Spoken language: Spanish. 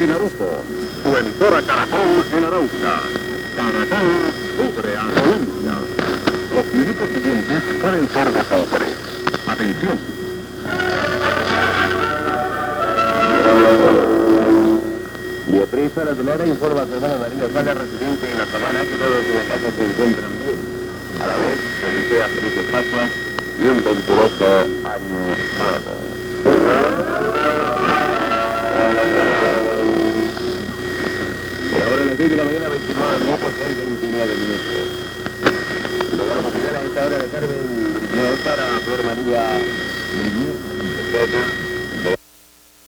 Sinaruco, tu emisora Caracol en Arauca. Caracol cubre a Colombia. Los minutos siguientes pueden ser desastres. Atención. Y aprisa la Tonera informa a su hermana María Sala, residente en La Sabana, que todos sus casas se encuentran bien. A la vez, se desea felices Pascuas y un venturoso año nuevo. Y ahora a las 10 de la mañana, 29 minutos, 29 minutos. Lugar musical a esta hora de Carmen Brilló para Flor María Muñoz,